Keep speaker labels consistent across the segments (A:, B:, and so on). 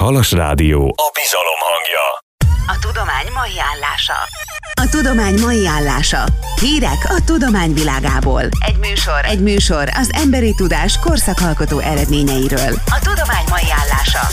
A: Halas Rádió, a bizalom hangja.
B: A tudomány mai állása. A tudomány mai állása. Hírek a tudomány világából. Egy műsor az emberi tudás korszakalkotó eredményeiről. A tudomány mai állása.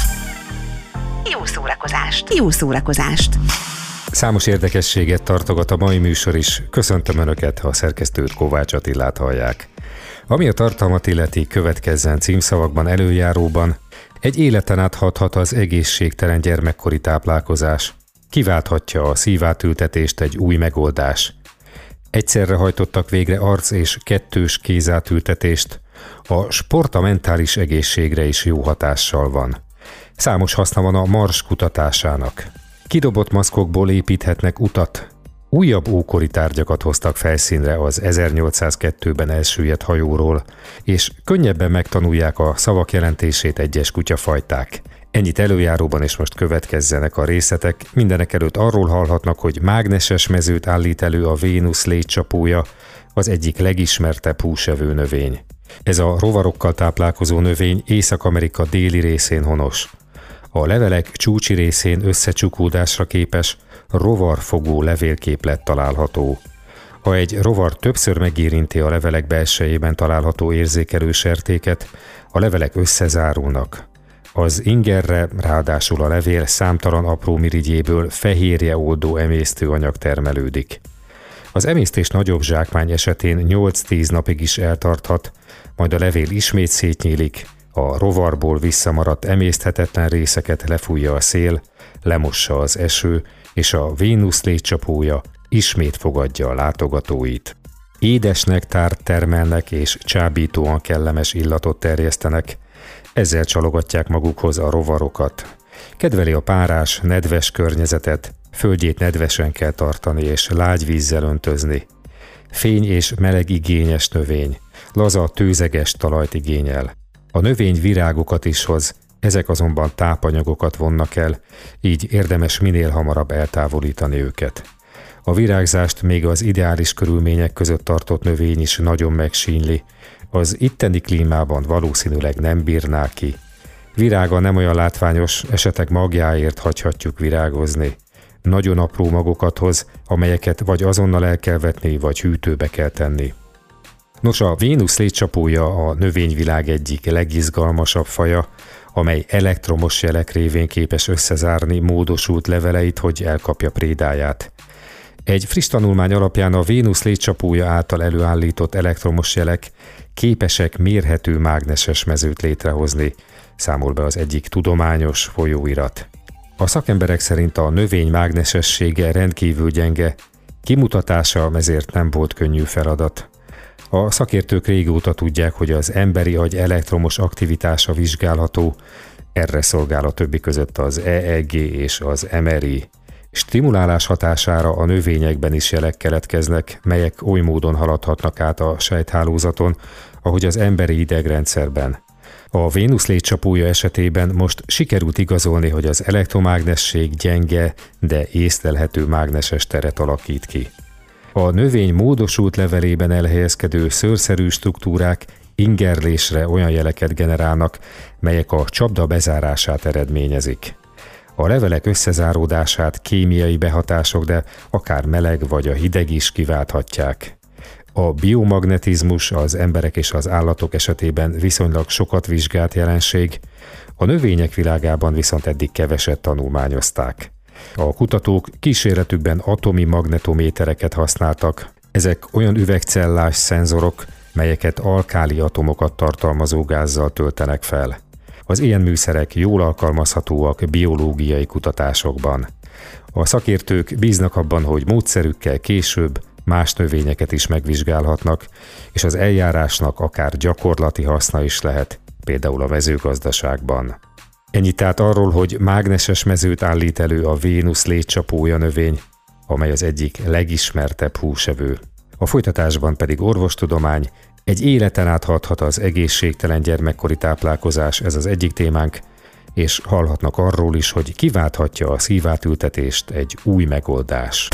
B: Jó szórakozást!
C: Számos érdekességet tartogat a mai műsor is. Köszöntöm Önöket, ha a szerkesztőt, Kovács Attilát hallják. Ami a tartalmat illeti, következzen címszavakban, előjáróban. Egy életen át hathat az egészségtelen gyermekkori táplálkozás. Kiválthatja a szívátültetést egy új megoldás. Egyszerre hajtottak végre arc- és kettős kézátültetést. A sport a mentális egészségre is jó hatással van. Számos haszna van a Mars kutatásának. Kidobott maszkokból építhetnek utat. Újabb ókori tárgyakat hoztak felszínre az 1802-ben elsüllyedt hajóról, és könnyebben megtanulják a szavak jelentését egyes kutyafajták. Ennyit előjáróban, és most következzenek a részletek. Mindenekelőtt arról hallhatnak, hogy mágneses mezőt állít elő a Vénusz légycsapója, az egyik legismertebb húsevő növény. Ez a rovarokkal táplálkozó növény Észak-Amerika déli részén honos. A levelek csúcsi részén összecsukódásra képes, rovarfogó levélképlet található. Ha egy rovar többször megérinti a levelek belsejében található érzékelő sertéket, a levelek összezárulnak. Az ingerre, ráadásul a levél számtalan apró mirigyéből fehérjeoldó emésztőanyag termelődik. Az emésztés nagyobb zsákmány esetén 8-10 napig is eltarthat, majd a levél ismét szétnyílik, a rovarból visszamaradt emészthetetlen részeket lefújja a szél, lemossa az eső, és a Vénusz légycsapója ismét fogadja a látogatóit. Édes nektárt termelnek és csábítóan kellemes illatot terjesztenek, ezzel csalogatják magukhoz a rovarokat. Kedveli a párás, nedves környezetet, földjét nedvesen kell tartani és lágy vízzel öntözni. Fény és meleg igényes növény, laza, tőzeges talajt igényel. A növény virágokat is hoz, ezek azonban tápanyagokat vonnak el, így érdemes minél hamarabb eltávolítani őket. A virágzást még az ideális körülmények között tartott növény is nagyon megsínyli, az itteni klímában valószínűleg nem bírná ki. Virága nem olyan látványos, esetleg magjáért hagyhatjuk virágozni. Nagyon apró magokat hoz, amelyeket vagy azonnal el kell vetni, vagy hűtőbe kell tenni. Nos, a Vénusz légycsapója a növényvilág egyik legizgalmasabb faja, amely elektromos jelek révén képes összezárni módosult leveleit, hogy elkapja prédáját. Egy friss tanulmány alapján a Vénusz légycsapója által előállított elektromos jelek képesek mérhető mágneses mezőt létrehozni, számol be az egyik tudományos folyóirat. A szakemberek szerint a növény mágnesessége rendkívül gyenge, kimutatása ezért nem volt könnyű feladat. A szakértők régóta tudják, hogy az emberi agy elektromos aktivitása vizsgálható, erre szolgál a többi között az EEG és az MRI. Stimulálás hatására a növényekben is jelek keletkeznek, melyek oly módon haladhatnak át a sejthálózaton, ahogy az emberi idegrendszerben. A Vénusz légycsapója esetében most sikerült igazolni, hogy az elektromágnesség gyenge, de észlelhető mágneses teret alakít ki. A növény módosult levelében elhelyezkedő szőrszerű struktúrák ingerlésre olyan jeleket generálnak, melyek a csapda bezárását eredményezik. A levelek összezáródását kémiai behatások, de akár meleg vagy a hideg is kiválthatják. A biomagnetizmus az emberek és az állatok esetében viszonylag sokat vizsgált jelenség, a növények világában viszont eddig keveset tanulmányozták. A kutatók kísérletükben atomi magnetométereket használtak. Ezek olyan üvegcellás szenzorok, melyeket alkáli atomokat tartalmazó gázzal töltenek fel. Az ilyen műszerek jól alkalmazhatóak biológiai kutatásokban. A szakértők bíznak abban, hogy módszerükkel később más növényeket is megvizsgálhatnak, és az eljárásnak akár gyakorlati haszna is lehet, például a mezőgazdaságban. Ennyit tehát arról, hogy mágneses mezőt állít elő a Vénusz légycsapója növény, amely az egyik legismertebb húsevő. A folytatásban pedig orvostudomány, egy életen át hathat az egészségtelen gyermekkori táplálkozás, ez az egyik témánk, és hallhatnak arról is, hogy kiválthatja a szívátültetést egy új megoldás.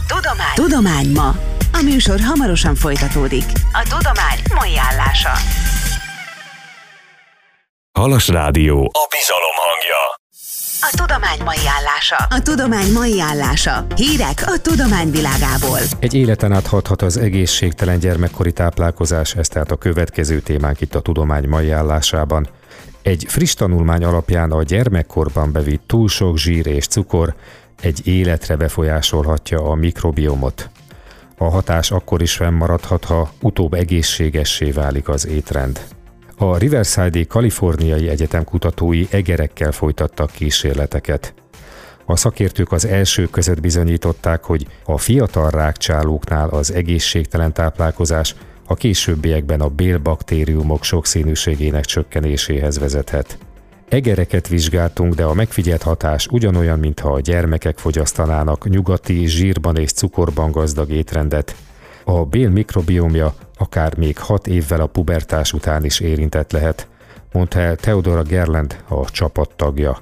B: Tudomány ma. A műsor hamarosan folytatódik. A tudomány mai állása.
A: Halas Rádió, a bizalom hangja.
B: A tudomány mai állása. A tudomány mai állása. Hírek a tudomány világából.
C: Egy életen át hathat az egészségtelen gyermekkori táplálkozás, ez tehát a következő témánk itt a tudomány mai állásában. Egy friss tanulmány alapján a gyermekkorban bevitt túl sok zsír és cukor egy életre befolyásolhatja a mikrobiomot. A hatás akkor is fennmaradhat, ha utóbb egészségessé válik az étrend. A Riverside-i Kaliforniai Egyetem kutatói egerekkel folytattak kísérleteket. A szakértők az elsők között bizonyították, hogy a fiatal rákcsálóknál az egészségtelen táplálkozás a későbbiekben a bélbaktériumok sokszínűségének csökkenéséhez vezethet. Egereket vizsgáltunk, de a megfigyelt hatás ugyanolyan, mintha a gyermekek fogyasztanának nyugati, zsírban és cukorban gazdag étrendet. A bél mikrobiomja akár még 6 évvel a pubertás után is érintett lehet, mondta el Theodora Gerland, a csapat tagja.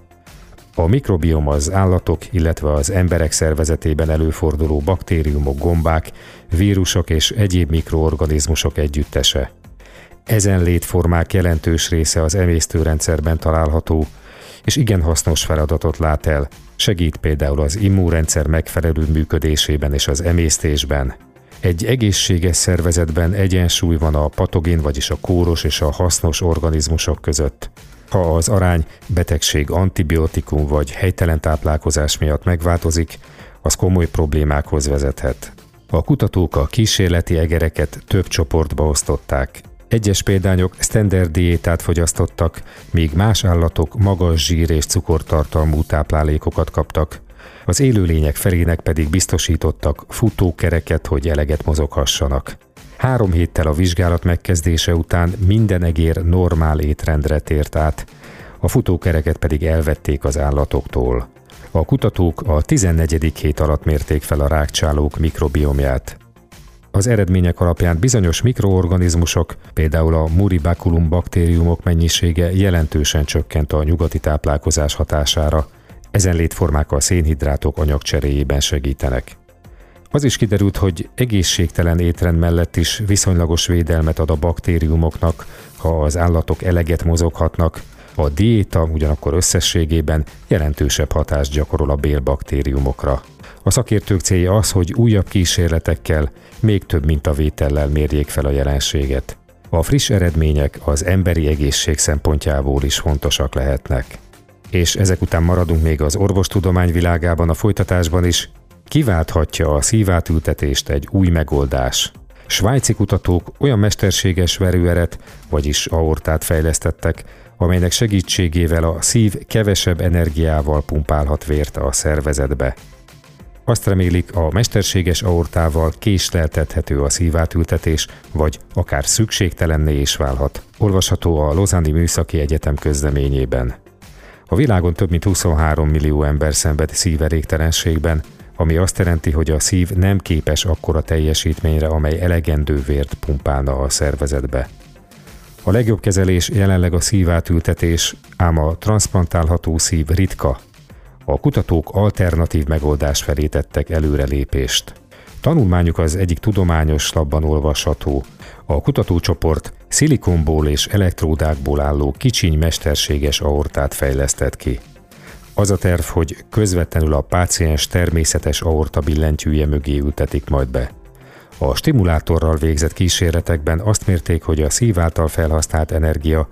C: A mikrobiom az állatok, illetve az emberek szervezetében előforduló baktériumok, gombák, vírusok és egyéb mikroorganizmusok együttese. Ezen létformák jelentős része az emésztőrendszerben található, és igen hasznos feladatot lát el, segít például az immunrendszer megfelelő működésében és az emésztésben. Egy egészséges szervezetben egyensúly van a patogén, vagyis a kóros és a hasznos organizmusok között. Ha az arány betegség, antibiotikum vagy helytelen táplálkozás miatt megváltozik, az komoly problémákhoz vezethet. A kutatók a kísérleti egereket több csoportba osztották. Egyes példányok standard diétát fogyasztottak, míg más állatok magas zsír és cukortartalmú táplálékokat kaptak. Az élőlények felének pedig biztosítottak futókereket, hogy eleget mozoghassanak. 3 héttel a vizsgálat megkezdése után minden egér normál étrendre tért át, a futókereket pedig elvették az állatoktól. A kutatók a 14. hét alatt mérték fel a rákcsálók mikrobiomját. Az eredmények alapján bizonyos mikroorganizmusok, például a Muribaculum baktériumok mennyisége jelentősen csökkent a nyugati táplálkozás hatására. Ezen létformák a szénhidrátok anyagcseréjében segítenek. Az is kiderült, hogy egészségtelen étrend mellett is viszonylagos védelmet ad a baktériumoknak, ha az állatok eleget mozoghatnak, a diéta ugyanakkor összességében jelentősebb hatást gyakorol a bélbaktériumokra. A szakértők célja az, hogy újabb kísérletekkel, még több mintavétellel mérjék fel a jelenséget. A friss eredmények az emberi egészség szempontjából is fontosak lehetnek. És ezek után maradunk még az orvostudomány világában, a folytatásban is. Kiválthatja a szívátültetést egy új megoldás. Svájci kutatók olyan mesterséges verőeret, vagyis aortát fejlesztettek, amelynek segítségével a szív kevesebb energiával pumpálhat vért a szervezetbe. Azt remélik, a mesterséges aortával késleltethető a szívátültetés, vagy akár szükségtelenné is válhat. Olvasható a Lausanne-i Műszaki Egyetem közleményében. A világon több mint 23 millió ember szenved szívelégtelenségben, ami azt jelenti, hogy a szív nem képes akkora teljesítményre, amely elegendő vért pumpálna a szervezetbe. A legjobb kezelés jelenleg a szívátültetés, ám a transzplantálható szív ritka. A kutatók alternatív megoldás felé tettek előrelépést. Tanulmányuk az egyik tudományos lapban olvasható. A kutatócsoport szilikonból és elektródákból álló kicsiny mesterséges aortát fejlesztett ki. Az a terv, hogy közvetlenül a páciens természetes aorta billentyűje mögé ültetik majd be. A stimulátorral végzett kísérletekben azt mérték, hogy a szív által felhasznált energia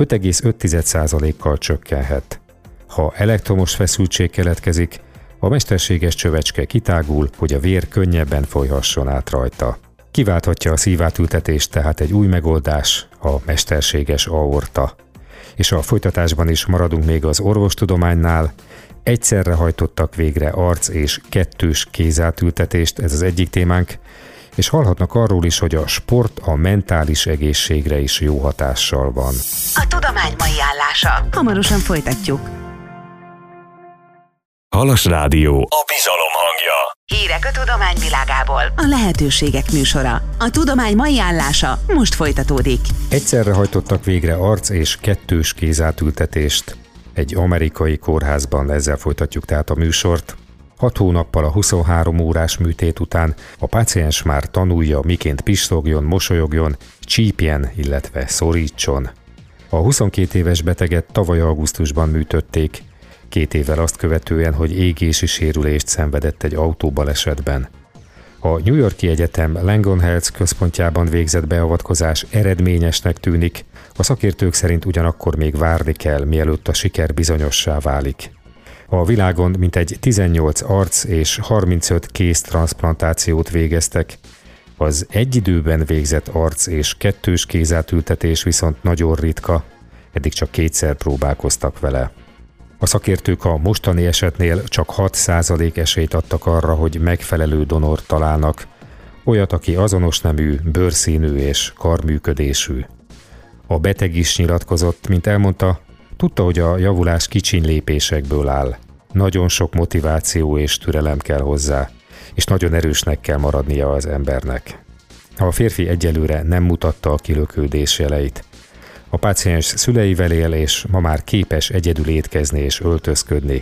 C: 5,5%-kal csökkenhet. Ha elektromos feszültség keletkezik, a mesterséges csövecske kitágul, hogy a vér könnyebben folyhasson át rajta. Kiválthatja a szívátültetést tehát egy új megoldás, a mesterséges aorta. És a folytatásban is maradunk még az orvostudománynál. Egyszerre hajtottak végre arc- és kettős kézátültetést, ez az egyik témánk, és hallhatnak arról is, hogy a sport a mentális egészségre is jó hatással van.
B: A tudomány mai állása. Hamarosan folytatjuk.
A: Halas Rádió, a bizalom hangja.
B: Hírek a tudomány világából. A lehetőségek műsora. A tudomány mai állása most folytatódik.
C: Egyszerre hajtottak végre arc- és kettős kézátültetést. Egy amerikai kórházban, ezzel folytatjuk tehát a műsort. 6 hónappal a 23 órás műtét után a páciens már tanulja, miként pislogjon, mosolyogjon, csípjen, illetve szorítson. A 22 éves beteget tavaly augusztusban műtötték. 2 évvel azt követően, hogy égési sérülést szenvedett egy autóbalesetben. A New York-i Egyetem Langone Health központjában végzett beavatkozás eredményesnek tűnik, a szakértők szerint ugyanakkor még várni kell, mielőtt a siker bizonyossá válik. A világon mintegy 18 arc és 35 kéztranszplantációt végeztek, az egy időben végzett arc és 2 kézátültetés viszont nagyon ritka, eddig csak 2-szer próbálkoztak vele. A szakértők a mostani esetnél csak 6% esélyt adtak arra, hogy megfelelő donort találnak, olyat, aki azonos nemű, bőrszínű és karműködésű. A beteg is nyilatkozott, mint elmondta, tudta, hogy a javulás kicsiny lépésekből áll. Nagyon sok motiváció és türelem kell hozzá, és nagyon erősnek kell maradnia az embernek. A férfi egyelőre nem mutatta a kilökődés jeleit. A páciens szüleivel él, és ma már képes egyedül étkezni és öltözködni.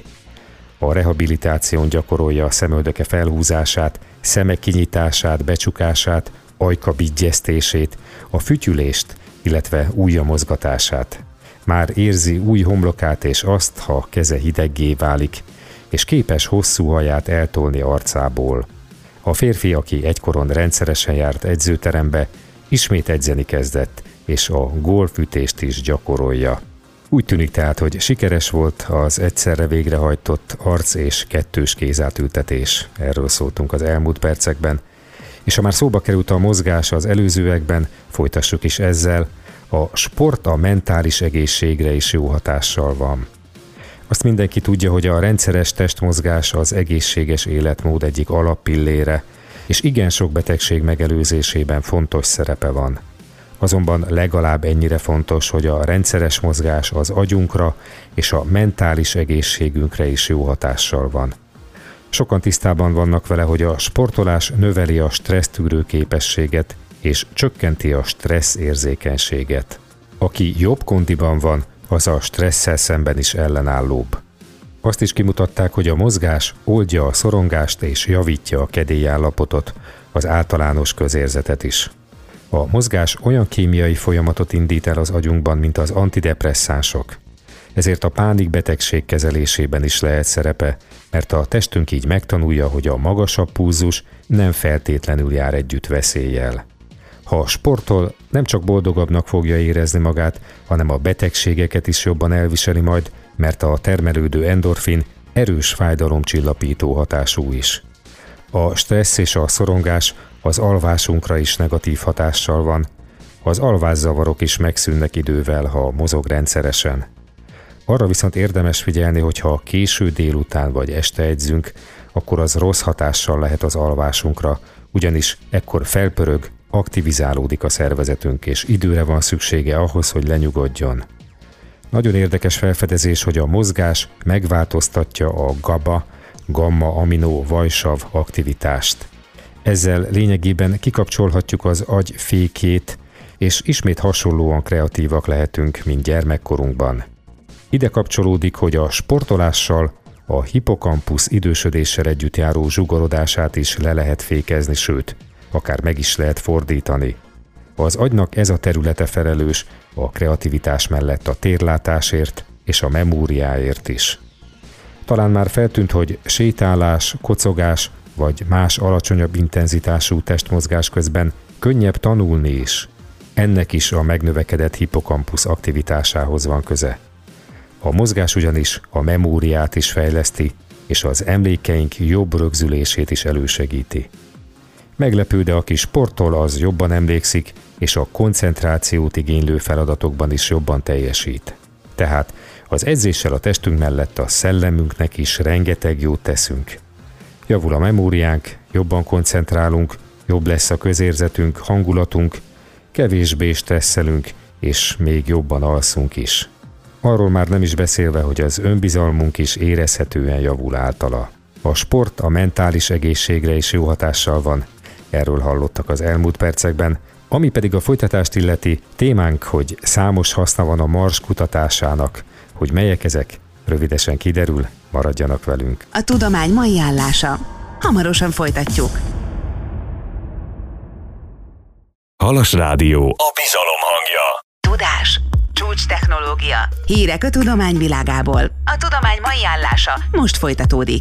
C: A rehabilitáción gyakorolja a szemöldöke felhúzását, szemek kinyitását, becsukását, ajka bigyeztését, a fütyülést, illetve ujja mozgatását. Már érzi új homlokát és azt, ha keze hideggé válik, és képes hosszú haját eltolni arcából. A férfi, aki egykoron rendszeresen járt edzőterembe, ismét edzeni kezdett, és a gólfütést is gyakorolja. Úgy tűnik tehát, hogy sikeres volt az egyszerre végrehajtott arc- és 2 kézátültetés. Erről szóltunk az elmúlt percekben. És ha már szóba került a mozgás az előzőekben, folytassuk is ezzel. A sport a mentális egészségre is jó hatással van. Azt mindenki tudja, hogy a rendszeres testmozgás az egészséges életmód egyik alappillére, és igen sok betegség megelőzésében fontos szerepe van. Azonban legalább ennyire fontos, hogy a rendszeres mozgás az agyunkra és a mentális egészségünkre is jó hatással van. Sokan tisztában vannak vele, hogy a sportolás növeli a stressztűrő képességet és csökkenti a stressz érzékenységet. Aki jobb kondiban van, az a stresszel szemben is ellenállóbb. Azt is kimutatták, hogy a mozgás oldja a szorongást és javítja a kedélyállapotot, az általános közérzetet is. A mozgás olyan kémiai folyamatot indít el az agyunkban, mint az antidepresszánsok. Ezért a pánikbetegség kezelésében is lehet szerepe, mert a testünk így megtanulja, hogy a magasabb pulzus nem feltétlenül jár együtt veszéllyel. Ha sportol, nem csak boldogabbnak fogja érezni magát, hanem a betegségeket is jobban elviseli majd, mert a termelődő endorfin erős fájdalomcsillapító hatású is. A stressz és a szorongás az alvásunkra is negatív hatással van, az alvászavarok is megszűnnek idővel, ha mozog rendszeresen. Arra viszont érdemes figyelni, hogy ha késő délután vagy este edzünk, akkor az rossz hatással lehet az alvásunkra, ugyanis ekkor felpörög, aktivizálódik a szervezetünk, és időre van szüksége ahhoz, hogy lenyugodjon. Nagyon érdekes felfedezés, hogy a mozgás megváltoztatja a GABA, gamma-aminó vajsav aktivitást. Ezzel lényegében kikapcsolhatjuk az agy fékét, és ismét hasonlóan kreatívak lehetünk, mint gyermekkorunkban. Ide kapcsolódik, hogy a sportolással a hippokampusz idősödéssel együtt járó zsugorodását is le lehet fékezni, sőt, akár meg is lehet fordítani. Az agynak ez a területe felelős a kreativitás mellett a térlátásért és a memóriáért is. Talán már feltűnt, hogy sétálás, kocogás vagy más alacsonyabb intenzitású testmozgás közben könnyebb tanulni is. Ennek is a megnövekedett hippokampusz aktivitásához van köze. A mozgás ugyanis a memóriát is fejleszti, és az emlékeink jobb rögzülését is elősegíti. Meglepő, de aki sportol, az jobban emlékszik, és a koncentrációt igénylő feladatokban is jobban teljesít. Tehát az edzéssel a testünk mellett a szellemünknek is rengeteg jót teszünk. Javul a memóriánk, jobban koncentrálunk, jobb lesz a közérzetünk, hangulatunk, kevésbé stresszelünk, és még jobban alszunk is. Arról már nem is beszélve, hogy az önbizalmunk is érezhetően javul általa. A sport a mentális egészségre is jó hatással van, erről hallottak az elmúlt percekben, ami pedig a folytatást illeti, témánk, hogy számos haszna van a Mars kutatásának, hogy melyek ezek, rövidesen kiderül, maradjanak velünk.
B: A tudomány mai állása. Hamarosan folytatjuk.
A: Halas Rádió, a bizalom hangja.
B: Tudás, Csúcs technológia. Hírek a tudományvilágából. A tudomány mai állása most folytatódik.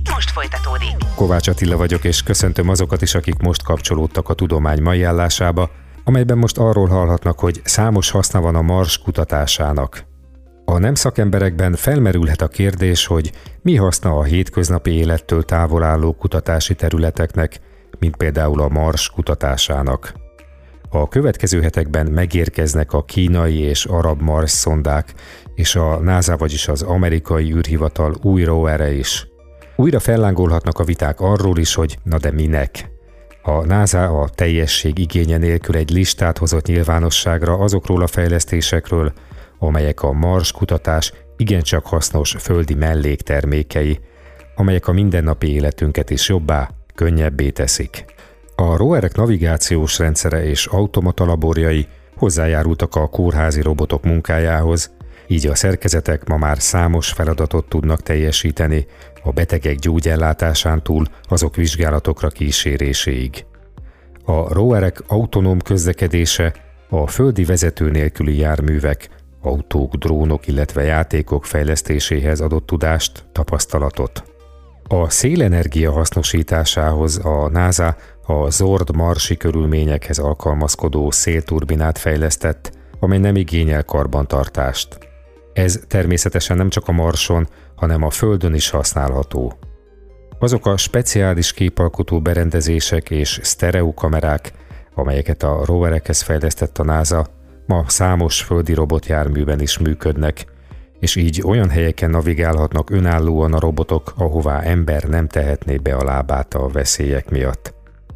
C: Kovács Attila vagyok, és köszöntöm azokat is, akik most kapcsolódtak a tudomány mai állásába, amelyben most arról hallhatnak, hogy számos haszna van a Mars kutatásának. A nem szakemberekben felmerülhet a kérdés, hogy mi haszna a hétköznapi élettől távol álló kutatási területeknek, mint például a Mars kutatásának. A következő hetekben megérkeznek a kínai és arab Mars szondák, és a NASA, vagyis az amerikai űrhivatal új rovere is. Újra fellángolhatnak a viták arról is, hogy na de minek? A NASA a teljesség igénye nélkül egy listát hozott nyilvánosságra azokról a fejlesztésekről, amelyek a Mars kutatás igencsak hasznos földi melléktermékei, amelyek a mindennapi életünket is jobbá, könnyebbé teszik. A roverek navigációs rendszere és automata laborjai hozzájárultak a kórházi robotok munkájához, így a szerkezetek ma már számos feladatot tudnak teljesíteni, a betegek gyógyellátásán túl azok vizsgálatokra kíséréséig. A roverek autonóm közlekedése a földi vezető nélküli járművek, autók, drónok, illetve játékok fejlesztéséhez adott tudást, tapasztalatot. A szélenergia hasznosításához a NASA a zord marsi körülményekhez alkalmazkodó szélturbinát fejlesztett, amely nem igényel karbantartást. Ez természetesen nem csak a Marson, hanem a Földön is használható. Azok a speciális képalkotó berendezések és sztereokamerák, amelyeket a roverekhez fejlesztett a NASA, ma számos földi robotjárműben is működnek, és így olyan helyeken navigálhatnak önállóan a robotok, ahová ember nem tehetné be a lábát a veszélyek miatt.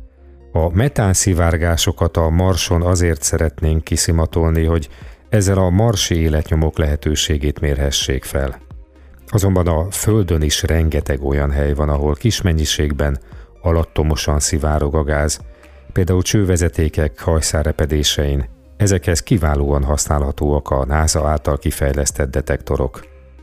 C: A metánszivárgásokat a Marson azért szeretnénk kiszimatolni, hogy ezzel a marsi életnyomok lehetőségét mérhessék fel. Azonban a Földön is rengeteg olyan hely van, ahol kis mennyiségben alattomosan szivárog a gáz, például csővezetékek hajszárrepedésein. Ezekhez kiválóan használhatóak a NASA által kifejlesztett detektorok.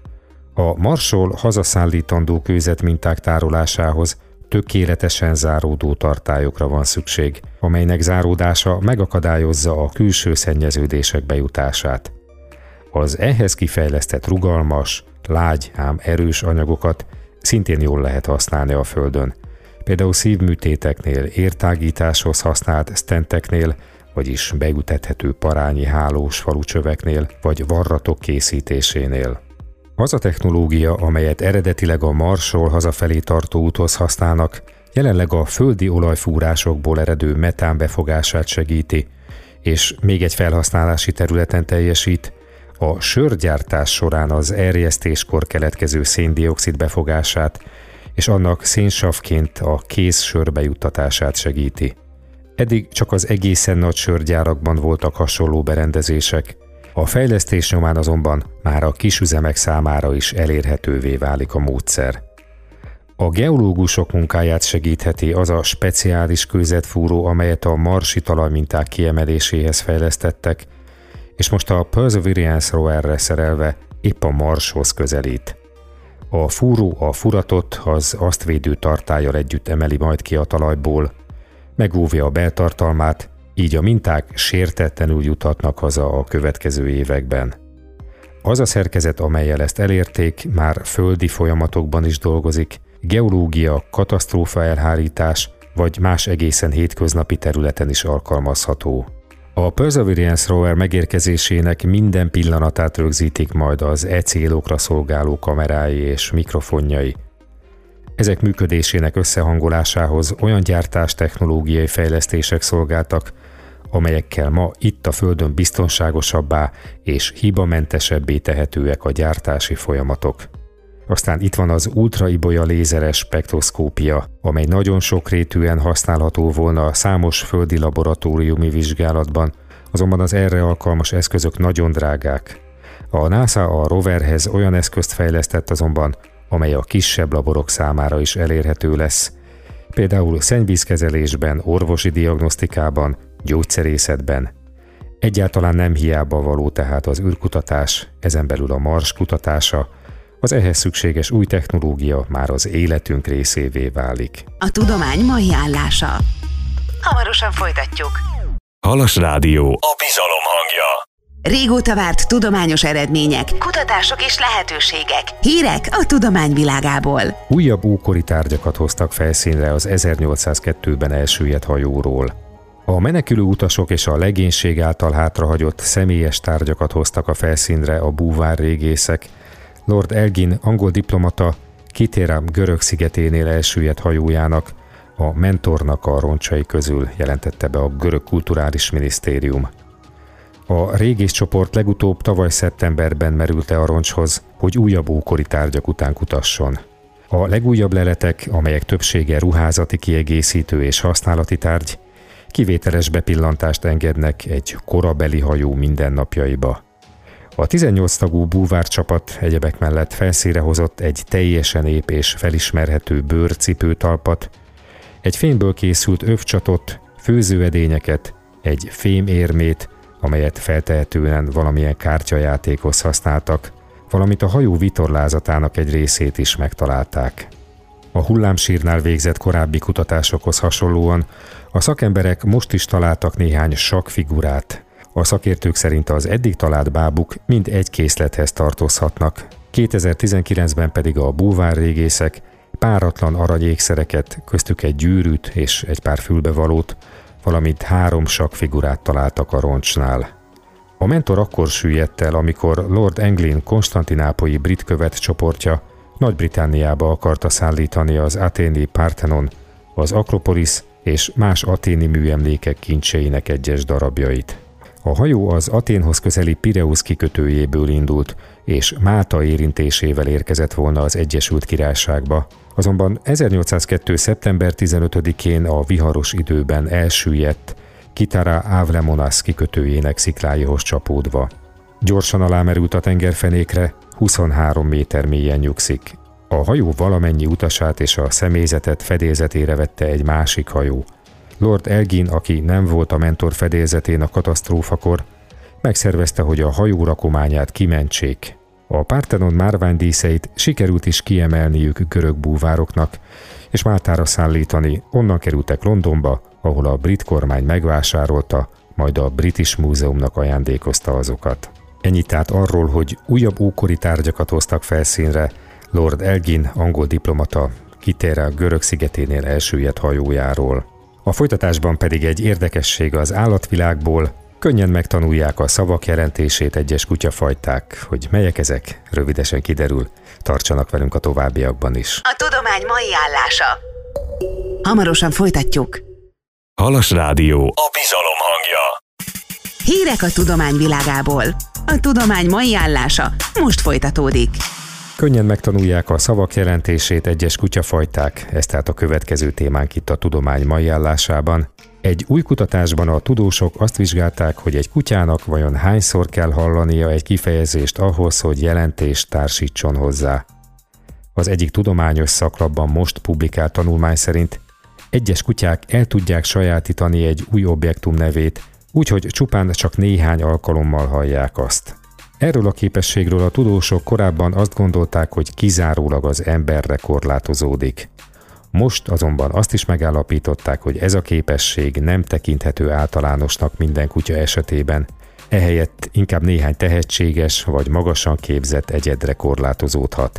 C: A Marsról hazaszállítandó kőzetminták tárolásához tökéletesen záródó tartályokra van szükség, amelynek záródása megakadályozza a külső szennyeződések bejutását. Az ehhez kifejlesztett rugalmas, lágy, ám erős anyagokat szintén jól lehet használni a Földön. Például szívműtéteknél, értágításhoz használt stenteknél, vagyis beültethető parányi hálós falucsöveknél, vagy varratok készítésénél. Az a technológia, amelyet eredetileg a Marsról hazafelé tartó úthoz használnak, jelenleg a földi olajfúrásokból eredő metán befogását segíti, és még egy felhasználási területen teljesít, a sörgyártás során az erjesztéskor keletkező széndioxid befogását, és annak szénsavként a kész sör bejuttatását segíti. Eddig csak az egészen nagy sörgyárakban voltak hasonló berendezések, a fejlesztés nyomán azonban már a kisüzemek számára is elérhetővé válik a módszer. A geológusok munkáját segítheti az a speciális kőzetfúró, amelyet a marsi talajminták kiemeléséhez fejlesztettek, és most a Perseverance roverre szerelve épp a Marshoz közelít. A fúró a furatot az azt védő tartállyal együtt emeli majd ki a talajból, megóvja a beltartalmát, így a minták sértetlenül juthatnak haza a következő években. Az a szerkezet, amellyel ezt elérték, már földi folyamatokban is dolgozik, geológia, katasztrófa elhárítás vagy más egészen hétköznapi területen is alkalmazható. A Perseverance rover megérkezésének minden pillanatát rögzítik majd az célokra szolgáló kamerái és mikrofonjai. Ezek működésének összehangolásához olyan gyártástechnológiai fejlesztések szolgáltak, amelyekkel ma itt a Földön biztonságosabbá és hibamentesebbé tehetőek a gyártási folyamatok. Aztán itt van az ultraibolya lézeres spektroszkópia, amely nagyon sokrétűen használható volna számos földi laboratóriumi vizsgálatban, azonban az erre alkalmas eszközök nagyon drágák. A NASA a roverhez olyan eszközt fejlesztett azonban, amely a kisebb laborok számára is elérhető lesz, például szennyvízkezelésben, orvosi diagnosztikában, gyógyszerészetben. Egyáltalán nem hiába való tehát az űrkutatás, ezen belül a Mars kutatása, az ehhez szükséges új technológia már az életünk részévé válik.
B: A tudomány mai állása. Hamarosan folytatjuk.
A: Halas Rádió, a bizalom hangja.
B: Régóta várt tudományos eredmények, kutatások és lehetőségek. Hírek a tudomány világából.
C: Újabb ókori tárgyakat hoztak felszínre az 1802-ben elsüllyedt hajóról. A menekülő utasok és a legénység által hátrahagyott személyes tárgyakat hoztak a felszínre a búvárrégészek. Lord Elgin, angol diplomata, Kithera görög szigeténél elsüllyedt hajójának, a Mentornak a roncsai közül jelentette be a görög kulturális minisztérium. A régészcsoport legutóbb tavaly szeptemberben merült le a roncshoz, hogy újabb ókori tárgyak után kutasson. A legújabb leletek, amelyek többsége ruházati kiegészítő és használati tárgy, kivételes bepillantást engednek egy korabeli hajó mindennapjaiba. A 18 tagú búvárcsapat egyebek mellett felszínre hozott egy teljesen ép és felismerhető bőrcipőtalpat, egy fémből készült övcsatot, főzőedényeket, egy fémérmét, amelyet feltehetően valamilyen kártyajátékhoz használtak, valamint a hajó vitorlázatának egy részét is megtalálták. A hullámsírnál végzett korábbi kutatásokhoz hasonlóan a szakemberek most is találtak néhány sakkfigurát. A szakértők szerint az eddig talált bábuk mind egy készlethez tartozhatnak, 2019-ben pedig a búvárrégészek páratlan aranyékszereket, köztük egy gyűrűt és egy pár fülbevalót, valamint 3 sakkfigurát találtak a roncsnál. A Mentor akkor süllyedt el, amikor Lord Elgin konstantinápolyi brit követ csoportja Nagy-Britanniába akarta szállítani az athéni Parthenon, az Akropolis és más athéni műemlékek kincseinek egyes darabjait. A hajó az Athénhoz közeli Pireusz kikötőjéből indult, és Málta érintésével érkezett volna az Egyesült Királyságba, azonban 1802. szeptember 15-én a viharos időben elsüllyedt, Kitara Avlemonas kikötőjének szikláihoz csapódva. Gyorsan alámerült a tengerfenékre, 23 méter mélyen nyugszik. A hajó valamennyi utasát és a személyzetet fedélzetére vette egy másik hajó. Lord Elgin, aki nem volt a Mentor fedélzetén a katasztrófakor, megszervezte, hogy a hajó rakományát kimentsék. A Parthenon márványdíszeit sikerült is kiemelniük görög búvároknak, és Máltára szállítani, onnan kerültek Londonba, ahol a brit kormány megvásárolta, majd a British Múzeumnak ajándékozta azokat. Ennyit tehát arról, hogy újabb ókori tárgyakat hoztak felszínre Lord Elgin, angol diplomata, Kithera görög szigeténél elsüllyedt hajójáról. A folytatásban pedig egy érdekesség az állatvilágból, könnyen megtanulják a szavak jelentését egyes kutyafajták, hogy melyek ezek, rövidesen kiderül. Tartsanak velünk a továbbiakban is.
B: A tudomány mai állása. Hamarosan folytatjuk.
A: Halas Rádió, a bizalom hangja.
B: Hírek a tudomány világából. A tudomány mai állása most folytatódik.
C: Könnyen megtanulják a szavak jelentését egyes kutyafajták, ez tehát a következő témánk itt a tudomány mai állásában. Egy új kutatásban a tudósok azt vizsgálták, hogy egy kutyának vajon hányszor kell hallania egy kifejezést ahhoz, hogy jelentést társítson hozzá. Az egyik tudományos szaklapban most publikált tanulmány szerint egyes kutyák el tudják sajátítani egy új objektum nevét, úgyhogy csupán csak néhány alkalommal hallják azt. Erről a képességről a tudósok korábban azt gondolták, hogy kizárólag az emberre korlátozódik. Most azonban azt is megállapították, hogy ez a képesség nem tekinthető általánosnak minden kutya esetében, ehelyett inkább néhány tehetséges vagy magasan képzett egyedre korlátozódhat.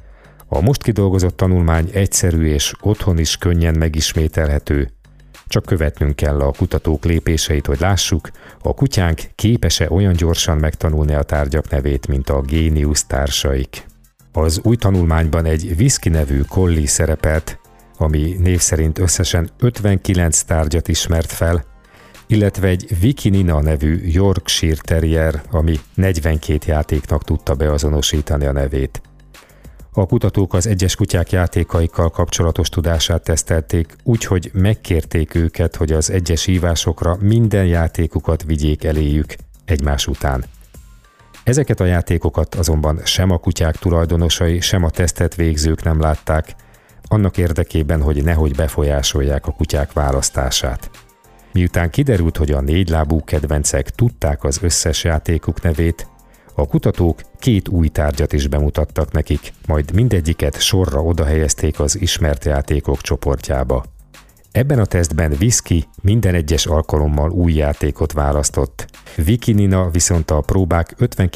C: A most kidolgozott tanulmány egyszerű és otthon is könnyen megismételhető, csak követnünk kell a kutatók lépéseit, hogy lássuk, a kutyánk képes-e olyan gyorsan megtanulni a tárgyak nevét, mint a géniusz társaik. Az új tanulmányban egy Whisky nevű collie szerepelt, ami név szerint összesen 59 tárgyat ismert fel, illetve egy Vicky Nina nevű Yorkshire Terrier, ami 42 játéknak tudta beazonosítani a nevét. A kutatók az egyes kutyák játékaikkal kapcsolatos tudását tesztelték, úgyhogy megkérték őket, hogy az egyes hívásokra minden játékukat vigyék eléjük egymás után. Ezeket a játékokat azonban sem a kutyák tulajdonosai, sem a tesztet végzők nem látták, annak érdekében, hogy nehogy befolyásolják a kutyák választását. Miután kiderült, hogy a négylábú kedvencek tudták az összes játékuk nevét, a kutatók 2 új tárgyat is bemutattak nekik, majd mindegyiket sorra odahelyezték az ismert játékok csoportjába. Ebben a tesztben Viszki minden egyes alkalommal új játékot választott. Viki Nina viszont a próbák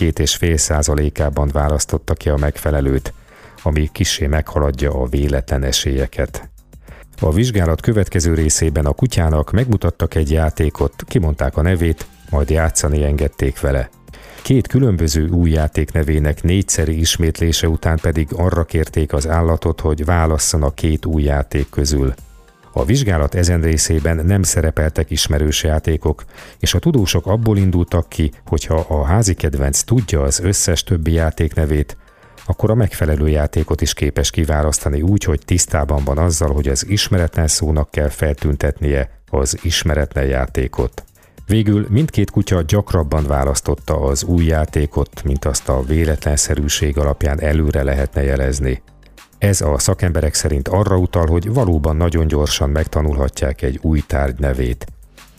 C: 52,5%-ában választotta ki a megfelelőt, ami kissé meghaladja a véletlen esélyeket. A vizsgálat következő részében a kutyának megmutattak egy játékot, kimondták a nevét, majd játszani engedték vele. 2 különböző új játék nevének 4-szeri ismétlése után pedig arra kérték az állatot, hogy válasszon a 2 új játék közül. A vizsgálat ezen részében nem szerepeltek ismerős játékok, és a tudósok abból indultak ki, hogyha a házi kedvenc tudja az összes többi játék nevét, akkor a megfelelő játékot is képes kiválasztani úgy, hogy tisztában van azzal, hogy az ismeretlen szónak kell feltüntetnie az ismeretlen játékot. Végül mindkét kutya gyakrabban választotta az új játékot, mint azt a véletlenszerűség alapján előre lehetne jelezni. Ez a szakemberek szerint arra utal, hogy valóban nagyon gyorsan megtanulhatják egy új tárgy nevét.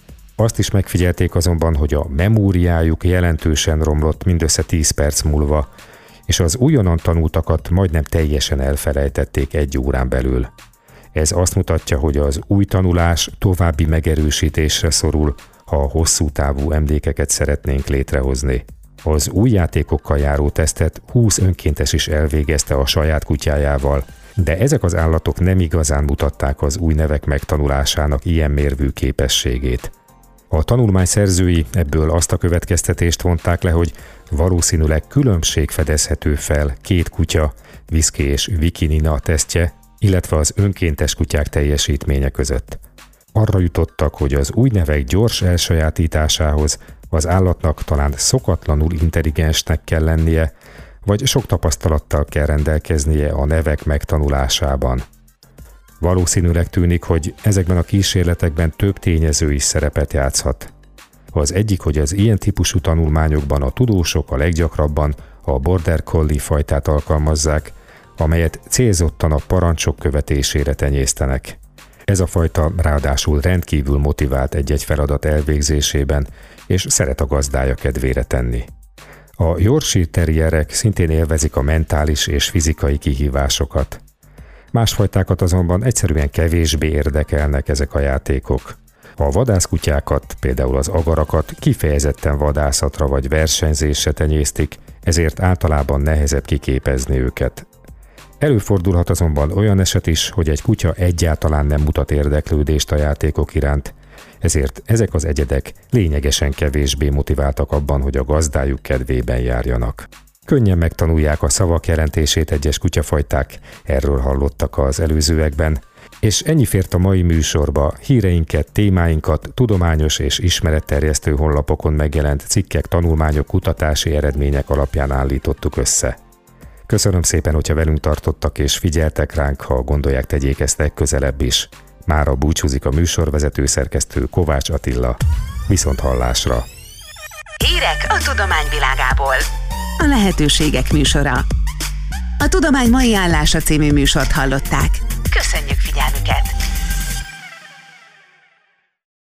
C: Azt is megfigyelték azonban, hogy a memóriájuk jelentősen romlott mindössze 10 perc múlva, és az újonnan tanultakat majdnem teljesen elfelejtették 1 órán belül. Ez azt mutatja, hogy az új tanulás további megerősítésre szorul, ha hosszú távú emlékeket szeretnénk létrehozni. Az új játékokkal járó tesztet 20 önkéntes is elvégezte a saját kutyájával, de ezek az állatok nem igazán mutatták az új nevek megtanulásának ilyen mérvű képességét. A tanulmány szerzői ebből azt a következtetést vonták le, hogy valószínűleg különbség fedezhető fel 2 kutya, Viszki és Viki Nina tesztje, illetve az önkéntes kutyák teljesítménye között. Arra jutottak, hogy az új nevek gyors elsajátításához az állatnak talán szokatlanul intelligensnek kell lennie, vagy sok tapasztalattal kell rendelkeznie a nevek megtanulásában. Valószínűleg tűnik, hogy ezekben a kísérletekben több tényező is szerepet játszhat. Az egyik, hogy az ilyen típusú tanulmányokban a tudósok a leggyakrabban a Border Collie fajtát alkalmazzák, amelyet célzottan a parancsok követésére tenyésztenek. Ez a fajta ráadásul rendkívül motivált egy-egy feladat elvégzésében, és szeret a gazdája kedvére tenni. A Yorkshire terrierek szintén élvezik a mentális és fizikai kihívásokat. Más fajtákat azonban egyszerűen kevésbé érdekelnek ezek a játékok. A vadászkutyákat, például az agarakat kifejezetten vadászatra vagy versenyzésre tenyésztik, ezért általában nehezebb kiképezni őket. Előfordulhat azonban olyan eset is, hogy egy kutya egyáltalán nem mutat érdeklődést a játékok iránt, ezért ezek az egyedek lényegesen kevésbé motiváltak abban, hogy a gazdájuk kedvében járjanak. Könnyen megtanulják a szavak jelentését egyes kutyafajták, erről hallottak az előzőekben, és ennyi fért a mai műsorba. Híreinket, témáinkat tudományos és ismeretterjesztő honlapokon megjelent cikkek, tanulmányok, kutatási eredmények alapján állítottuk össze. Köszönöm szépen, hogyha velünk tartottak és figyeltek ránk, ha gondolják, tegyék ezt legközelebb is. Mára búcsúzik a műsorvezető szerkesztő Kovács Attila. Viszonthallásra!
B: Hírek a tudományvilágából. A lehetőségek műsora. A Tudomány mai állása című műsort hallották. Köszönjük figyelmüket!